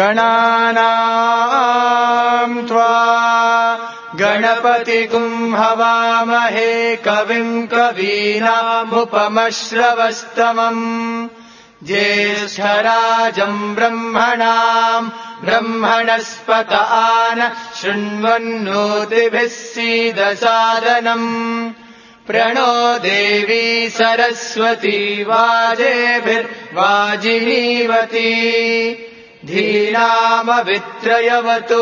गणानाम् त्वा गणपतिगुम् हवामहे कविम् कवीनामुपमश्रवस्तमम् ज्येष्ठराजम् ब्रह्मणाम् ब्रह्मणस्पत आन शृण्वन्नोतिभिः सीदसादनम् प्रणो देवी सरस्वती वाजेभिर्वाजिनीवती धीनामवित्रयवतु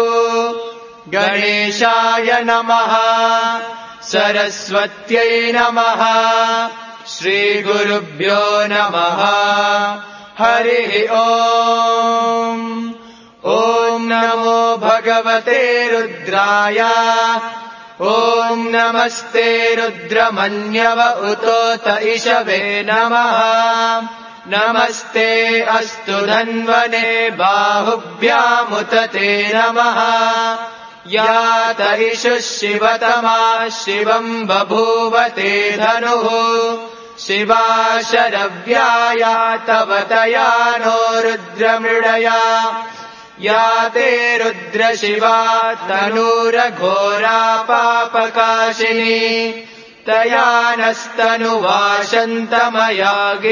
गणेशाय नमः सरस्वत्यै नमः श्रीगुरुभ्यो नमः हरिः ॐ नमो भगवते रुद्राय ॐ नमस्ते रुद्रमन्यव उतोत इषवे नमः नमस्ते अस्तु धन्वने बाहुभ्यामुत ते नमः यात इषुः शिवतमा शिवम् बभूव ते धनुः शिवा शरव्याया तव तया नो रुद्रमृडया या ते रुद्रशिवा तनूरघोरा पापकाशिनी तया नस्तनुवाशन्तमया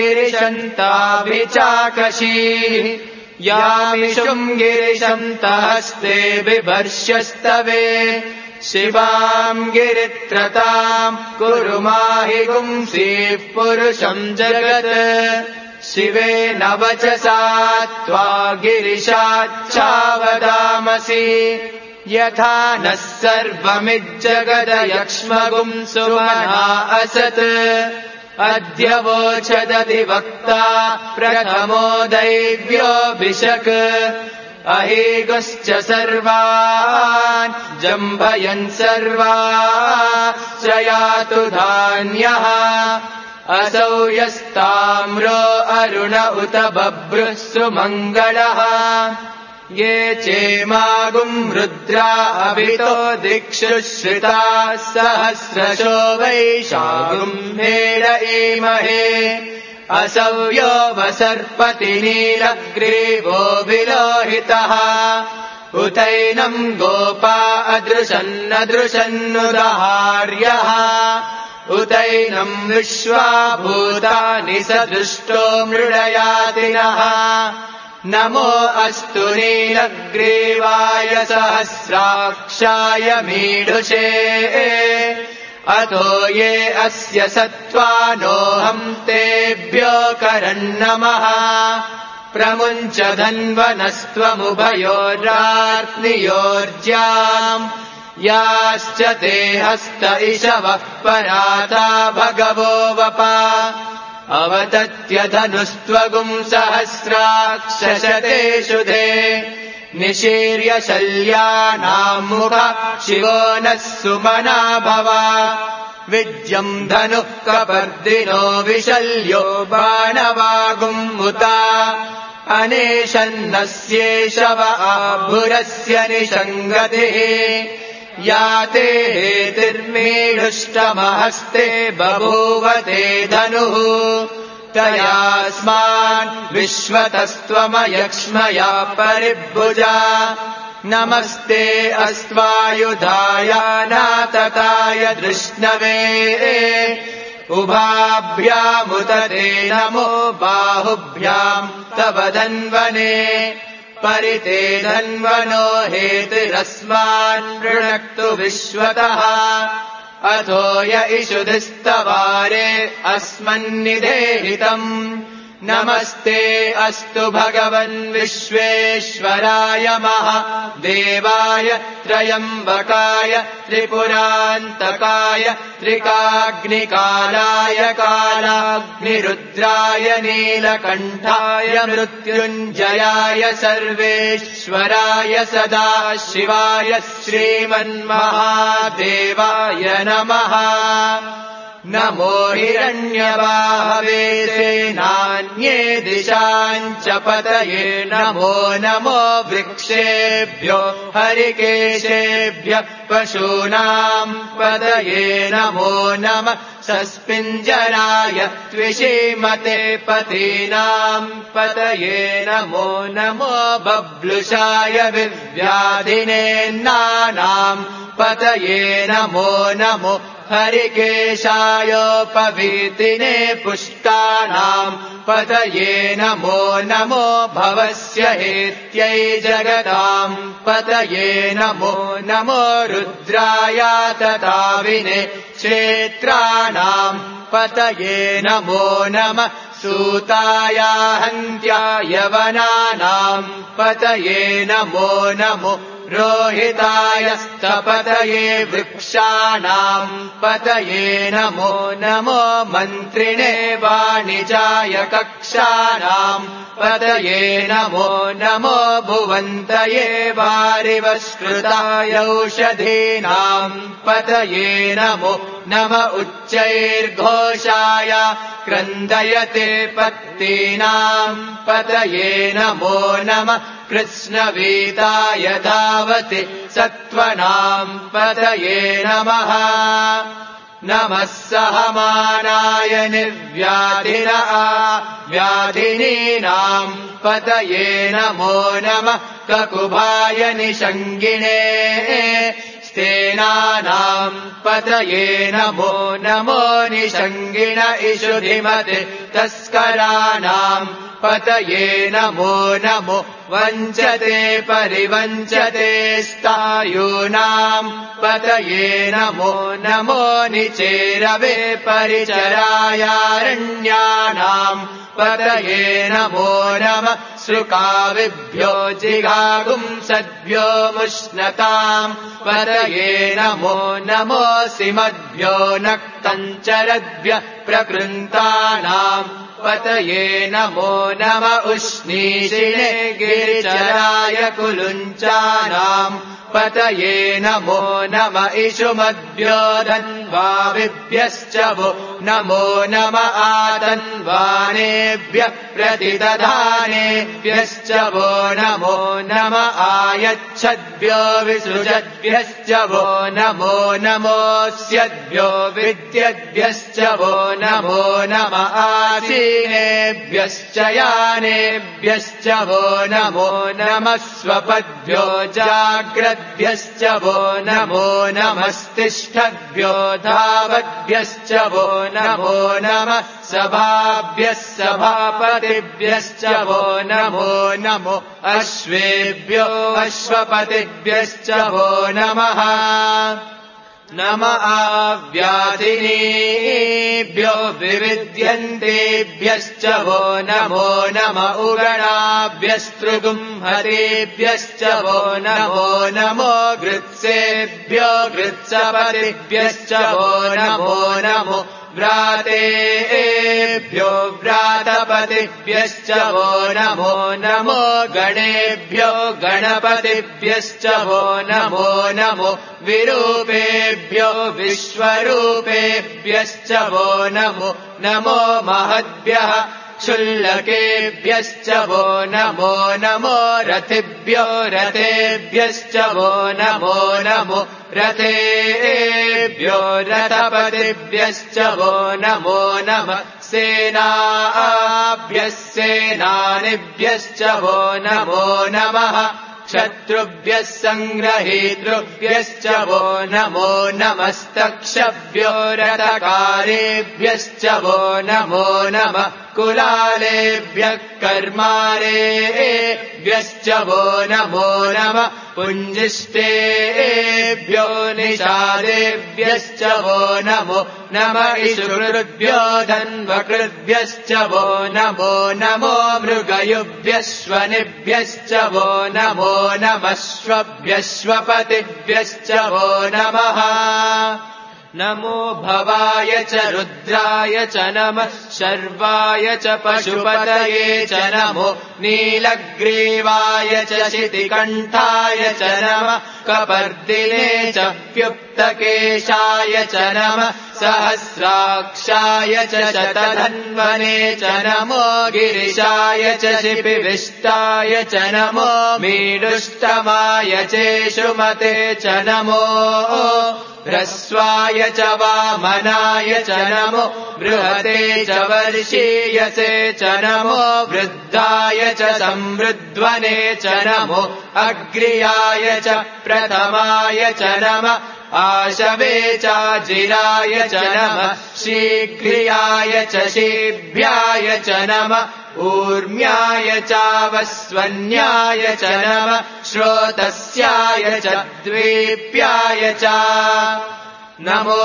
गिरिशन्ताभिचाकशीः यामिषुम् गिरिशन्तहस्ते बिभर्ष्यस्तवे शिवाम् गिरित्रताम् कुरु माहि गुंसीः पुरुषम् जगत् शिवेन वचसा त्वा गिरिशाच्चावदामसि यथा नः सर्वमिज्जगदयक्ष्मगुम् सुमना असत् अद्य वोचदधिवक्ता प्रथमो दैव्योऽभिषक् अहेगुश्च सर्वान् जम्भयन् सर्वाश्रयातु धान्यः असौ यस्ताम्रो अरुण उत बभ्रुः सुमङ्गलः ये चेमागुम् रुद्रा अभितो दिक्षु श्रिताः सहस्रशो वैशागुम् भेड ईमहे असौ यो वसर्पति नीलग्रीवो विलोहितः उतैनम् गोपा अदृशन्नदृशन्नुदहार्यः उतैनम् विश्वा भूतानि सदृष्टो मृडयातिनः नमो अस्तु नीलग्रीवाय सहस्राक्षाय मीढुषे अतो ये अस्य सत्त्वानोऽहम् तेभ्यो करन्नमः प्रमुञ्च धन्वनस्त्वमुभयोरार्त्नियोर्ज्याम् याश्च ते हस्त इषवः पराता भगवो वपा अवतत्यधनुस्त्वगुम् सहस्राक्षशतेषु ते निशीर्य शल्यानाम् मुख शिवो नः सुमना भव विद्यम् धनुः कपर्दिनो विशल्यो बाणवागुम्मुता अनेशन्नस्येषव आभुरस्य निषङ्गतिः या ते हेतिर्मीढुष्टमहस्ते बभूव ते धनुः तयास्मान् विश्वतस्त्वमयक्ष्मया परिभुजा नमस्ते अस्त्वायुधाय नातताय धृष्णवे उभाभ्यामुत ते नमो बाहुभ्याम् तव धन्वने परिते धन्वनो हेतिरस्मान् ऋणक्तु विश्वतः अथो य इषुधिस्तवारे अस्मन्निदेहितम् नमस्ते अस्तु भगवन् विश्वेश्वराय महादेवाय त्रयम्बकाय त्रिपुरान्तकाय त्रिकाग्निकालाय कालाग्निरुद्राय नीलकण्ठाय मृत्युञ्जयाय सर्वेश्वराय सदाशिवाय श्रीमन्महादेवाय नमः नमो हिरण्यबाहवे नान्ये दिशाञ्च पतये नमो नमो वृक्षेभ्यो हरिकेशेभ्यः पशूनाम् पतये नमो नमः सस्पिञ्जराय त्विषीमते पतीनाम् पतये नमो नमो बब्लुषाय विव्याधिनेन्नानाम् पतये नमो नमो हरिकेशायोपवीतिने पुष्टानाम् पतये नमो नमो भवस्य हेत्यै जगताम् पतये नमो नमो रुद्राय तताविने क्षेत्राणाम् पतये नमो नमः सूताय हन्त्याय वनानाम् पतये नमो नमो रोहितायस्तपतये वृक्षाणाम् पतये नमो नमो मन्त्रिणे वाणिजाय कक्षाणाम् पतये नमो नमो भुवन्तये वारिवस्कृताय औषधीनाम् पतये नमो नम उच्चैर्घोषाय क्रन्दयते पत्तीनाम् पतये नमो नमः कृष्णवीताय धावति सत्त्वनाम् पतये नमः नमः सहमानाय निर्व्याधिनीनाम् पतये नमो नमः ककुभाय निषङ्गिणे स्तेनानाम् पतये नमो नमो निषङ्गिण इषुधिमते तस्कराणाम् पतये नमो नमो वञ्चते परिवञ्चते स्थायूनाम् पतये नमो नमो निचेरवे परिचरायारण्यानाम् पतये नमो नमः सृकाविभ्यो जिगागुंसद्भ्यो मुष्णताम् पतये नमो नमोऽसिमद्भ्यो नक्तञ्चरद्भ्यः प्रकृन्तानाम् पतये नमो नम उष्णीषिणे गिरिचराय कुलुञ्चानाम् पतये नमो नम इषुमद्भ्यो धन्वाविभ्यश्च वो नमो नम आतन्वानेभ्यः प्रतिदधानेभ्यश्च वो नमो नम आयच्छद्भ्यो विसृजद्भ्यश्च वो नमो नमोऽस्यद्भ्यो विद्यद्भ्यश्च वो नमो नम आसीनेभ्यश्च यानेभ्यश्च वो नमो नमः स्वपद्भ्यो जाग्रद्भ्यश्च वो नमो नमस्तिष्ठद्भ्यो धावद्भ्यश्च वो नमो नमः सभाभ्यः सभापतिभ्यश्च वो नमो नमो अश्वेभ्यो अश्वपतिभ्यश्च वो नमः नम आव्याधिनीभ्यो विविध्यन्तेभ्यश्च वो नमो नम उगणाभ्यस्तृगुंहतेभ्यश्च वो नमो नमो गृत्सेभ्यो गृत्सपतिभ्यश्च वो नमो नमो व्रातेभ्यो व्रातपतिभ्यश्च वो नमो नमो गणेभ्यो गणपतिभ्यश्च वो नमो नमो विरूपेभ्यो विश्वरूपेभ्यश्च वो नमो नमो महद्भ्यः क्षुल्लकेभ्यश्च वो नमो नमो रथिभ्यो रथेभ्यश्च वो नमो नमो रथेभ्यो रथपतिभ्यश्च वो नमो नमः सेनाभ्यः सेनानिभ्यश्च वो नमो नमः शत्रुभ्यः सङ्ग्रहीतृभ्यश्च वो नमो नमस्तक्षभ्यो रथकारेभ्यश्च वो नमो नमः कुलालेभ्यः कर्मारेभ्यश्च वो नमो नमः पुञ्जिष्टेभ्यो निषादेभ्यश्च वो नमो नम इषुकृद्भ्यो धन्वकृद्भ्यश्च वो नमो नमो मृगयुभ्यश्वनिभ्यश्च वो नमो नमश्वभ्यश्वपतिभ्यश्च वो नमः नमो भवाय च रुद्राय च नमः शर्वाय च पशुपतये च नमो नीलग्रीवाय च शितिकण्ठाय च नमः कपर्दिने च प्युक्तकेशाय च नमः सहस्राक्षाय च शतधन्वने च नमो गिरिशाय च शिपिविष्टाय च नमो मीडुष्टमाय चेषुमते च नमो ह्रस्वाय च वामनाय च नमो बृहते च वर्षीयसे च नमो वृद्धाय च संवृध्वने च नमो अग्र्याय च प्रथमाय च नमः आशवे चाजिराय च नमः शीघ्रियाय च शीभ्याय च नमः ऊर्म्याय चावस्वन्याय च नमः श्रोतस्याय च द्वीप्याय च नमो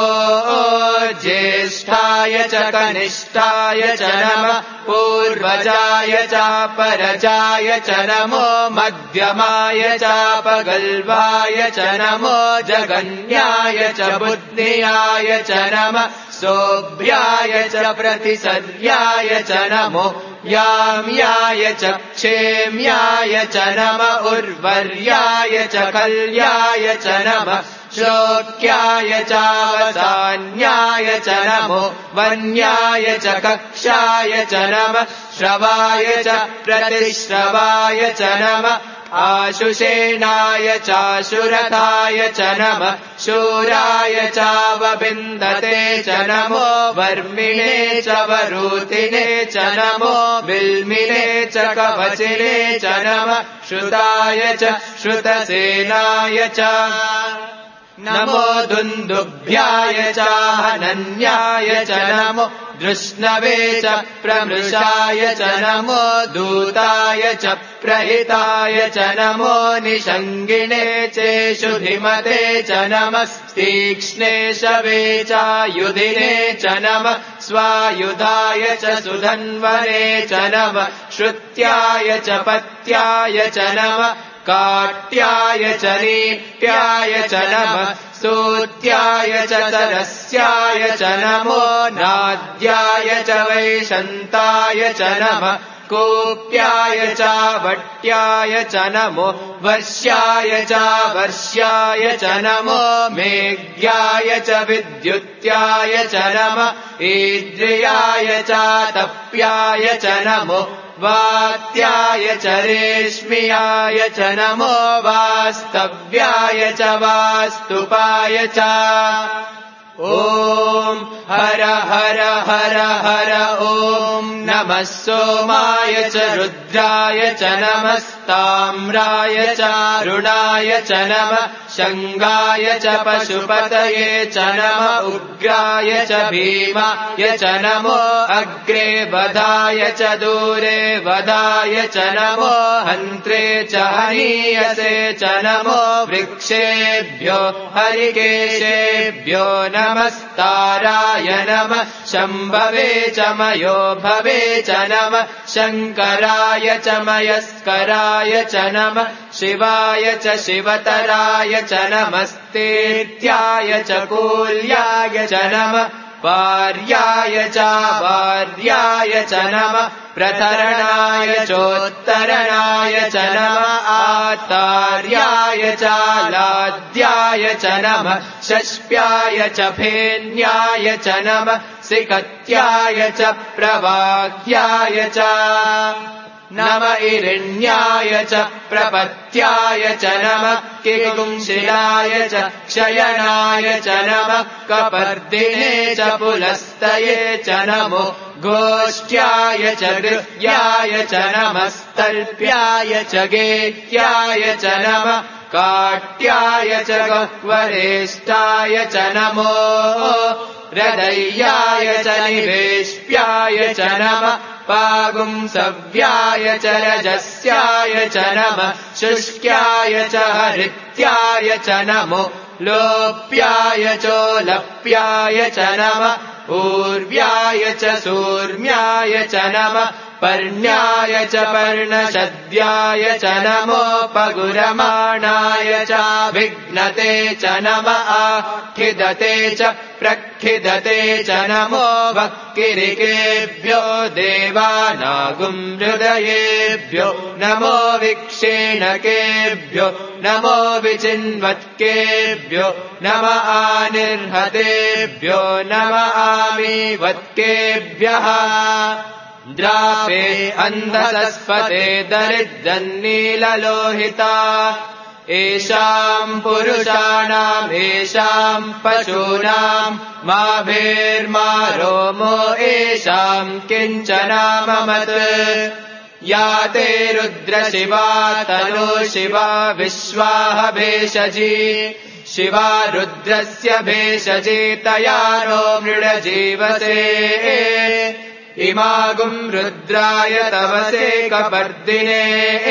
ज्येष्ठाय च कनिष्ठाय च नमः पूर्वजाय चापरजाय च नमो मध्यमाय चापगल्वाय च नमो जगन्याय च बुद्धियाय च नमः सोभ्याय च प्रतिसर्याय च नमो याम्याय च क्षेम्याय च नमः उर्वर्याय च कल्याय च नमः श्लोक्याय चावसान्याय च नमो वन्याय च कक्षाय च नमः श्रवाय च प्रतिश्रवाय च नमः आशुषेणाय चाशुरथाय च नमः शूराय चावबिन्दते च नमो वर्मिणे च वरूतिने च नमो बिल्मिने च कवचिने च नमः श्रुताय च श्रुतसेनाय च नमो दुन्दुभ्याय चाहनन्याय च नमो दृष्णवे च प्रमृषाय च नमो दूताय च प्रहिताय च नमो निषङ्गिणे चेषुधिमते च नमः तीक्ष्णे शवे चायुधिने च नमः स्वायुधाय च सुधन्वने च नमः श्रुत्याय च पत्याय च नमः काट्याय च नीप्याय च नमः स्तोत्याय च सरस्याय च नमो नाद्याय च वैशन्ताय च नमः कोप्याय च वट्याय च नमो वर्ष्याय च वर्ष्याय च नमो मेघ्याय च विद्युत्याय च नमः ईद्रियाय च तप्याय च नमो वात्याय च रेश्मियाय च नमो वास्तव्याय च वास्तुपाय च ॐ हर हर हर हर ॐ नमः सोमाय च रुद्राय च नमस्ताम्राय च अरुणाय च नमः शङ्गाय च पशुपतये च नमः उग्राय च भीमाय च नमो अग्रे वधाय च दूरे वधाय च नमो हन्त्रे च हनीयसे च नमो वृक्षेभ्यो हरिकेशेभ्यो नमस्ताराय नमः शम्भवे च मयो भवे च नमः शङ्कराय च मयस्कराय च नमः शिवाय च शिवतराय च नमस्तेत्याय च कूल्याय च नमः वार्याय च वार्याय च नमः प्रतरणाय चोत्तरणाय च नमः आतार्याय च लाद्याय च नमः शष्प्याय च फेन्याय च नमः सिकत्याय च प्रवाह्याय च नम इरिण्याय च प्रपत्याय च नमः किकुंशिलाय च क्षयणाय च नमः कपर्दिने च पुलस्तये च नमो गोष्ट्याय च गृह्याय च नमस्तल्प्याय च गेह्याय च नमः काट्याय च गह्वरेष्ठाय च नमो हृदय्याय च निवेश्याय च नमः पागुंसव्याय च रजस्याय च नमः शुष्क्याय च हरित्याय च नमो लोप्याय चोलप्याय च नमः ऊर्व्याय च सूर्म्याय च नमः पर्ण्याय च पर्णशद्याय च नमो पगुरमाणाय च विघ्नते च नमः आखिदते च प्रखिदते च नमो वक्किरिकेभ्यो देवानागुं हृदयेभ्यो नमो विक्षेणकेभ्यो नमो विचिन्वत्केभ्यो नम आनिर्हतेभ्यो नम आमीवत्केभ्यः द्रापे अन्धसस्पते दरिद्रन्नीललोहिता येषाम् पुरुषाणाम् येषाम् पशूनाम् मा भेर्मा रोमो येषाम् किञ्चनाममत् या ते रुद्रशिवा तनो शिवा विश्वाह भेषजी शिवा रुद्रस्य भेषजी तया नो मृडजीवसे इमागुम् रुद्राय तवसे कपर्दिने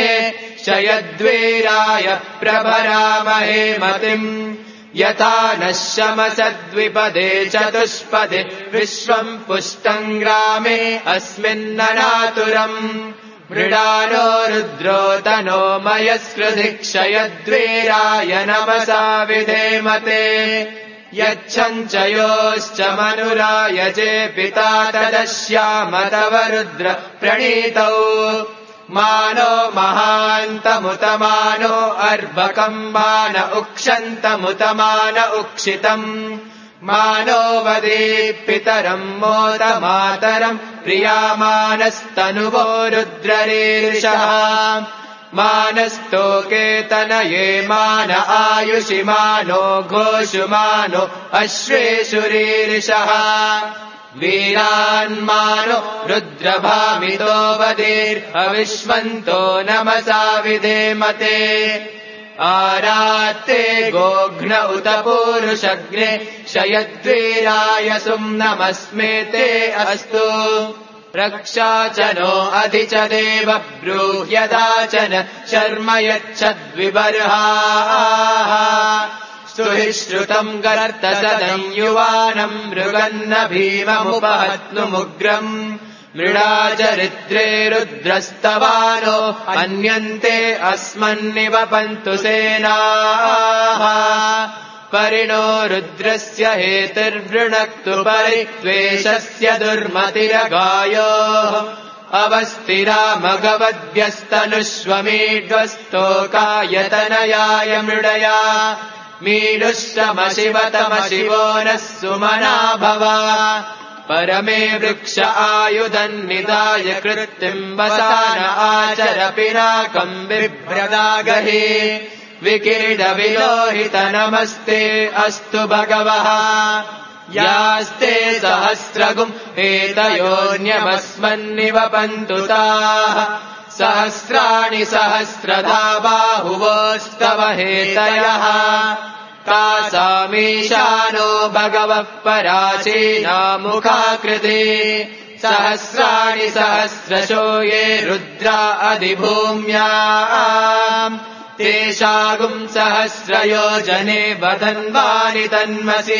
शयद्वीराय प्रभरामहे मतिम् यथा नः शमसद्विपदे चतुष्पदे विश्वम् पुष्टम् ग्रामे अस्मिन्ननातुरम् मृडानो रुद्रो तनो मयस्कृधि क्षयद्वीराय नमसा विधेमते यच्छञ्चयोश्च मनुरायजे पिता तदश्याम तव रुद्र प्रणीतौ मानो महान्तमुतमानो अर्भकम् मान उक्षन्तमुतमान उक्षितम् मानो वदे पितरम् मोद मातरम् प्रियामानस्तनुवो रुद्ररीर्षः मानस्तोके तनये मान आयुषि मानो घोषु मानो अश्वेषु रीर्षः वीरान्मानो रुद्रभामितो वदेर्हविष्वन्तो नमसा विधेमते आरात्ते गोघ्न उत पूरुषग्ने शयद्वीराय सुम्नमस्मेते अस्तु रक्षा च नो अधि च देव ब्रूह्यदाचन शर्म यच्छद्विबर्हाः सुहिश्रुतम् गर्तसदम् युवानम् मृगन्न भीममुपहत्नुमुग्रम् मृडाचरित्रे रुद्रस्तवानो अन्यन्ते अस्मन्निवपन्तु सेनाः परिणो रुद्रस्य हेतिर्वृणक्तु परित्वेषस्य दुर्मतिरगायोः अवस्थिरा मघवद्भ्यस्तनुष्वमीड्वस्तोकायतनयाय मृडया मीडुष्टमशिवतमशिवो नः सुमना भव परमे वृक्ष आयुधन्निदाय कृत्तिम् वसान आचर पिनाकम् बिभ्रदागहि विकीर्णविलोहित नमस्ते अस्तु भगवः यास्ते सहस्रगुम् एतयोऽन्यमस्मन्निवपन्तु ताः सहस्राणि सहस्रधा बाहुवोस्तव हेतयः तासामीशानो भगवः पराचीनामुखाकृते सहस्राणि सहस्रशो ये रुद्रा अधिभूम्याम् तेषागुम् सहस्रयोजने वदन्वानि तन्मसि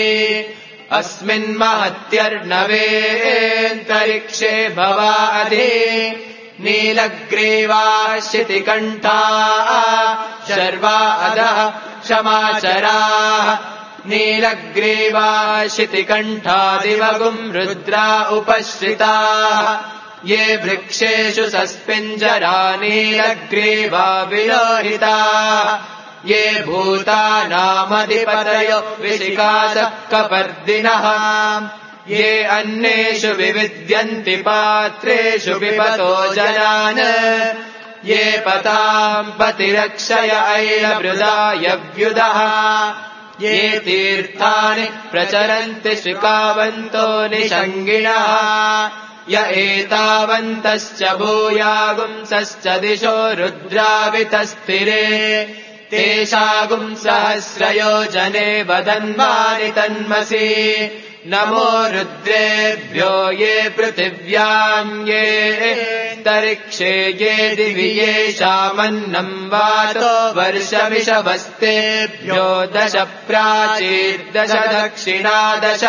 अस्मिन्महत्यर्णवेऽन्तरिक्षे भवा अधि नीलग्रीवाः शितिकण्ठाः शर्वा अधः क्षमाचराः नीलग्रीवाः शितिकण्ठादिवगुम् रुद्रा उपश्रिताः ये वृक्षेषु सस्पिञ्जरा नीलग्रीवा विलोहिताः ये भूतानामधिपतयो विशिखासः कपर्दिनः ये अन्येषु विविद्यन्ति पात्रेषु विपतो जनान् ये पताम् पतिरक्षय ऐलमृदायव्युदः ये तीर्थानि प्रचरन्ति शिखावन्तो निषङ्गिणः य एतावन्तश्च भूयागुंसश्च दिशो रुद्रावितस्थिरे तेषागुम् सहस्रयोजने वदन्वानि तन्मसि नमो रुद्रेभ्यो ये पृथिव्याम् ये तरिक्षे ये दिवि येषामन्नम् वातो वर्षमिषवस्तेभ्यो 10 प्राचीर्दश दक्षिणा 10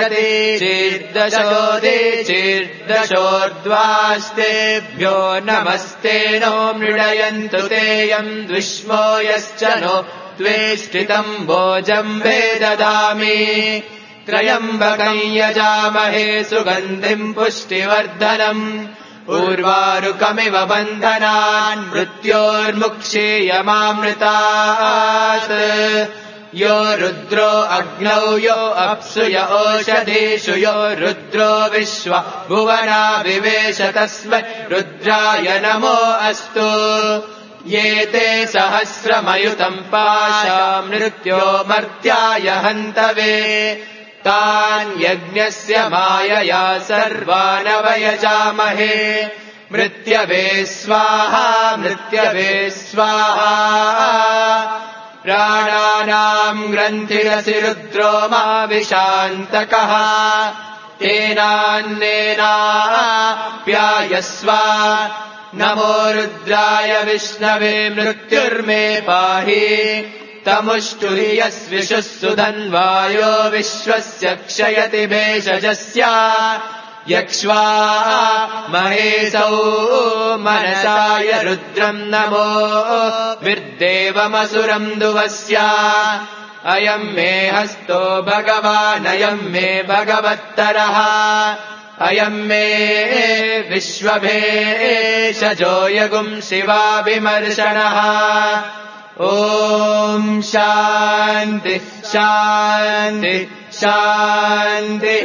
प्रतीचीर्दशोदीचीर्दशोर्ध्वास्तेभ्यो नमस्ते नो मृडयन्तु तेयम् द्विष्मो यश्च नो त्वेष्टितम् भोजम्भे ददामि त्रयम्बकम् यजामहे सुगन्धिम् पुष्टिवर्धनम् उर्वारुकमिव बन्धनान् मृत्योर्मुक्षीयमामृतात् यो रुद्रो अग्नौ यो अप्सु य ओषधीषु यो रुद्रो विश्व भुवना विवेश तस्मै रुद्राय नमो अस्तु ये ते सहस्रमयुतम् पाशा मृत्यो मर्त्याय हन्तवे तान् यज्ञस्य मायया सर्वानवयजामहे मृत्यवे स्वाहा मृत्यवे स्वाहा प्राणानाम् ग्रन्थिरसि रुद्रो महाविशान्तकः तेनान्नेनाप्यायस्व नमो रुद्राय विष्णवे मृत्युर्मे पाहि तमुष्टुहि यस्विषुः सुधन्वायो विश्वस्य क्षयति भेषजस्य यक्ष्वा महेशौ मनसाय रुद्रम् नमो विर्देवमसुरम् दुवस्य अयम् मे हस्तो भगवानयम् मे भगवत्तरः अयम् मे विश्वभेषजो यगुम् शिवाभिमर्शनः ॐ शान्ति शान्ति शान्तिः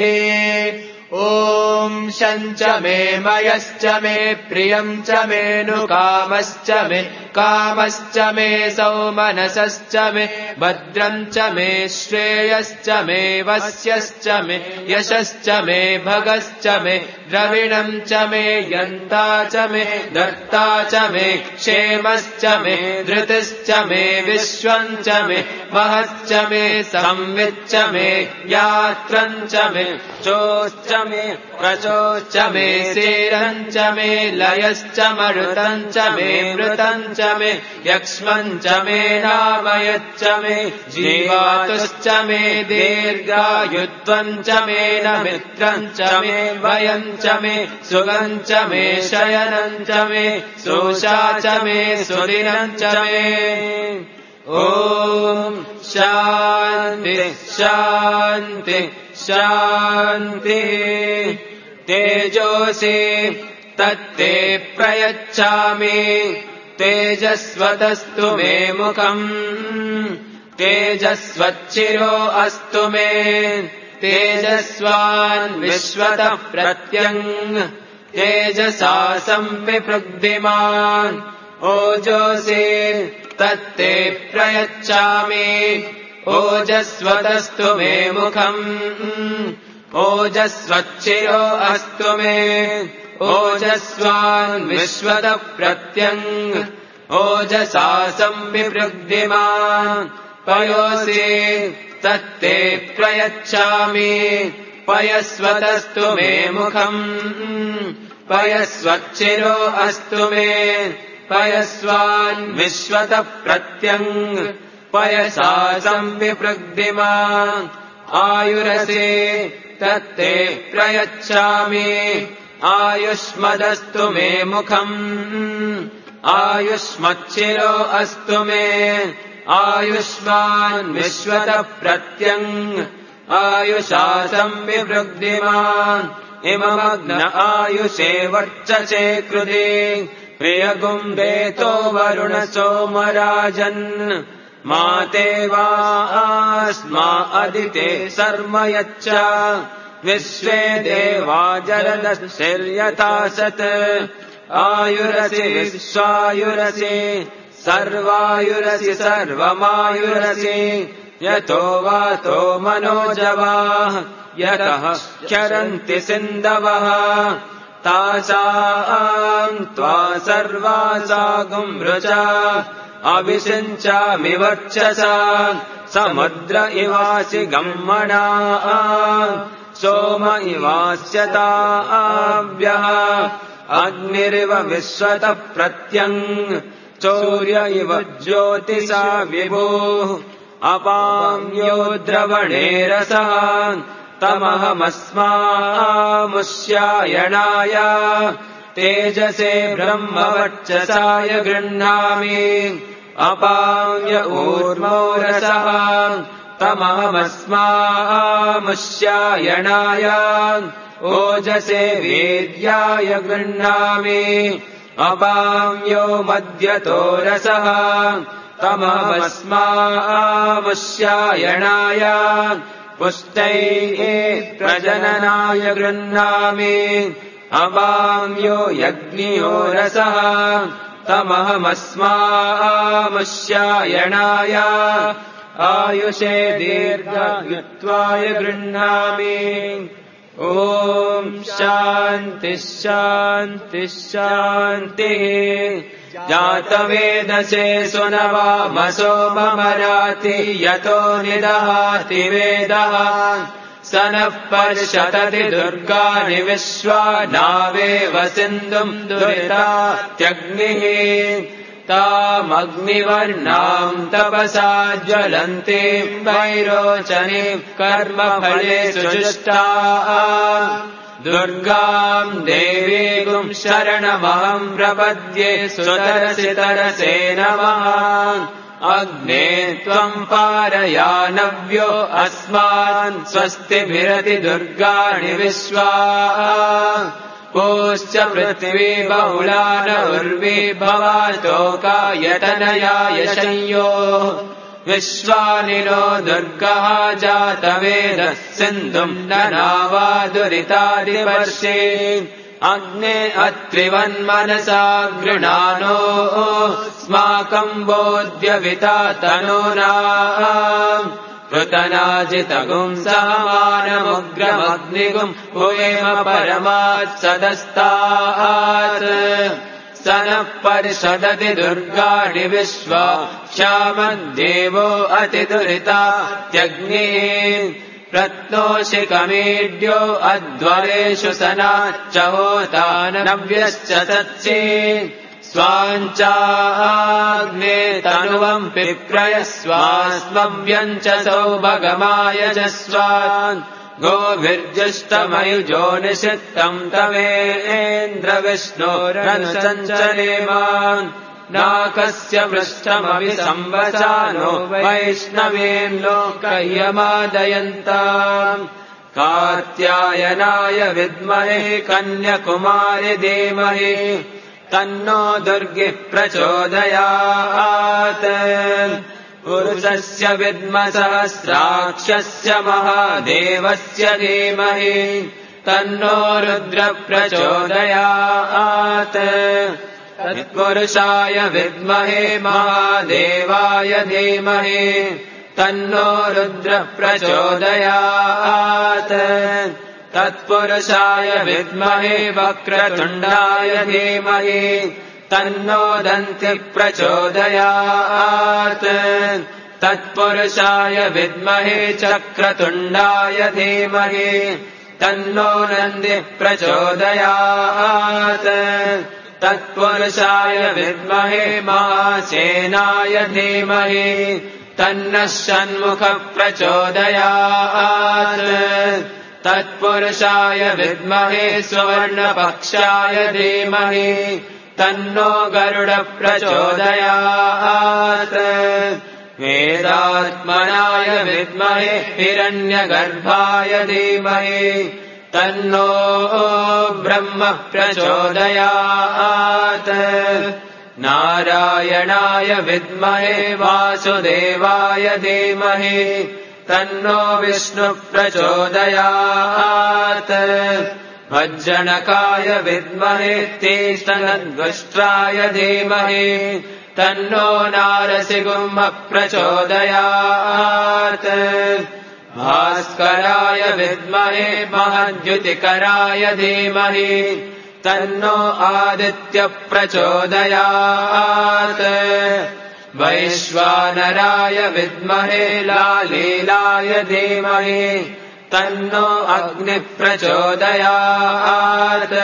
ॐ शञ्च मे मयश्च मे प्रियम् च मेऽनुकामश्च मे कामश्च मे सौमनसश्च मे भद्रम् च मे श्रेयश्च मे वस्यश्च मे यशश्च मे भगश्च मे द्रविणम् च मे यन्ता च मे दत्ता च मे क्षेमश्च मे धृतिश्च मे विश्वम् च मे महश्च मे संविच्च मे यात्रम् च मे चोश्च मे प्रचोश्च मे सेरम् च मे लयश्च मरुतम् च मे मृतम् च मे यक्ष्मम् च मे नामयच्च मे जीवातुश्च मे दीर्घायुत्वम् च मे न मित्रम् च मे भयम् च मे सुगम् च मे शयनम् च मे सोषा च मे सुदिनम् च मे ॐ शान्ति शान्ति शान्तिः तेजोसि तत्ते प्रयच्छामि तेजस्वतस्तु मे मुखम् तेजस्वच्चिरो अस्तु मे तेजस्वान् विश्वतः प्रत्यङ् तेजसा संविपृग्धिमान् ओजोसि तत्ते प्रयच्छामि ओजस्वतस्तु मे मुखम् ओजस्वच्चिरो अस्तु मे ओजस्वान् विश्वतः प्रत्यङ् ओजसा संविपृग्धिमान् पयोसि तत्ते प्रयच्छामि पयस्वतस्तु मे मुखम् पयस्वच्चिरो अस्तु मे पयस्वान् विश्वतः प्रत्यङ् पयसा संविपृग्धिमान् आयुरसि तत्ते प्रयच्छामि आयुष्मदस्तु मे मुखम् आयुष्मच्चिरो अस्तु मे आयुष्मान् विश्वतः प्रत्यङ् आयुषा संविवृद्धिमान् इममग्न आयुषे वर्चसे कृते प्रियगुम्भेतो वरुण सोमराजन् माते वा आस्मा अदिते शर्म यच्च विश्वे देवा जरदशिर्यथा सत् आयुरसि विश्वायुरसि सर्वायुरसि सर्वमायुरसि यतो वातो मनोजवाः यतः क्षरन्ति सिन्धवः तासाम् त्वा सर्वासागुमृचा अभिषिञ्चामि वर्चसा समुद्र इवासि गम्मणा सोम इवास्यताभ्यः अग्निरिव विश्वतः प्रत्यङ् चौर्य इव ज्योतिषा विभुः अपाम्यो द्रवणे रसः तमहमस्मामुष्यायणाय तेजसे ब्रह्मवर्चसाय गृह्णामि अपाम्य ऊर्मो रसः तमहमस्मामुष्यायणाय ओजसे वीर्याय गृह्णामि अपाम्यो मध्यतो रसः तमहमस्मामुष्यायणाय पुष्टैः प्रजननाय गृह्णामि अपाम्यो यज्ञियो रसः तमहमस्मामुष्यायणाय आयुषे दीर्घयुत्वाय गृह्णामि। ॐ शान्तिः शान्तिः शान्तिः। जातवेदसे सुनवामसो ममराति यतो निदहाति वेदः स नः पर्षदति दुर्गाणि विश्वा नावेव सिन्धुम् दुरितात्यग्निः तामग्निवर्णाम् तपसा ज्वलन्तीम् वैरोचनीम् कर्मफलेषु जुष्टाः दुर्गाम् देवीगुम् शरणमहम् प्रपद्ये सुतरसि तरसे नमः। अग्ने त्वम् पारयानव्यो अस्मान् स्वस्तिभिरति दुर्गाणि विश्वा पोश्च पृथिवी बहुला न उर्वी भवातोकायतनयाय संयोः विश्वानि नो दुर्गः जातवेदः सिन्धुम् न नावादुरितादिवर्षे अग्ने अत्रिवन्मनसा गृणानो स्माकम् बोध्यविता तनूना पृतनाजितगुम् समानमुग्रमग्निगुम् भूयेम परमात्सदस्तात् स नः पर्षदति दुर्गाणि विश्वा श्यामद्देवो अतिदुरितात्यग्निः प्रत्नोषिकमीड्यो अध्वरेषु सनाच्च होतानव्यश्च तत्सि स्वाञ्चाग्ने तनुवम् पिप्रयस्वास्मव्यम् च सौभगमायजस्वान् गोभिर्जुष्टमयुजो निषिक्तम् तवेन्द्रविष्णोरनुसञ्चरेमान् नाकस्य पृष्ठमपि संवसानो वैष्णवीम् लोकह्यमादयन्ताम् कात्यायनाय विद्महे कन्याकुमारि धीमहि तन्नो दुर्गिः प्रचोदयात् पुरुषस्य विद्मसहस्राक्षस्य महादेवस्य धीमहि तन्नो रुद्रः प्रचोदयात् तत्पुरुषाय विद्महे महादेवाय धीमहि तन्नो रुद्रः प्रचोदयात् तत्पुरुषाय विद्महे वक्रतुण्डाय धीमहि तन्नो दन्तिः प्रचोदयात् तत्पुरुषाय विद्महे चक्रतुण्डाय धीमहि तन्नो नन्दिः प्रचोदयात् तत्पुरुषाय विद्महे महासेनाय धीमहि तन्नः षण्मुखः प्रचोदयात् तत्पुरुषाय विद्महे सुवर्णपक्षाय धीमहि तन्नो गरुडः प्रचोदयात् वेदात्मनाय विद्महे हिरण्यगर्भाय धीमहि तन्नो ब्रह्मः प्रचोदयात् नारायणाय विद्महे वासुदेवाय धीमहि तन्नो विष्णुः प्रचोदयात् भज्जनकाय विद्महे तीक्ष्णनद्वष्ट्राय धीमहि तन्नो नारसिंहः प्रचोदयात् भास्कराय विद्महे महद्युतिकराय धीमहि तन्नो आदित्यः प्रचोदयात् वैश्वानराय विद्महे लालीलाय धीमहि तन्नो अग्निः प्रचोदयात्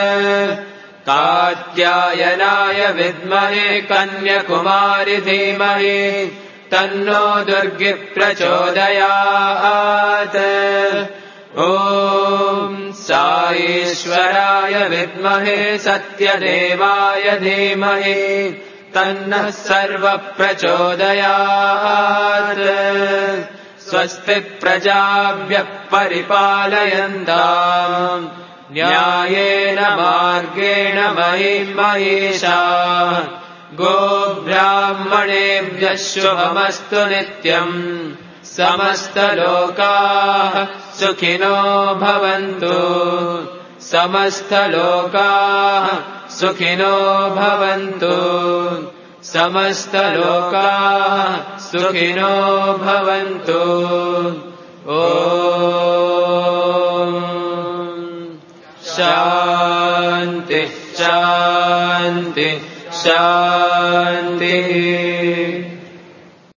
कात्यायनाय विद्महे कन्याकुमारि धीमहि तन्नो दुर्गिः प्रचोदयात् ॐ साईश्वराय विद्महे सत्यदेवाय धीमहि तन्नः सर्वः प्रचोदयात् स्वस्ति प्रजाभ्यः परिपालयन्ताम् न्यायेन मार्गेण महीम् महिषाः गोब्राह्मणेभ्यः शुभमस्तु नित्यम् समस्तलोकाः सुखिनो भवन्तु समस्तलोकाः సుఖినో భవంతు సమస్తలోకాః సుఖినో భవంతు ఓం శాంతి శాంతి శాంతి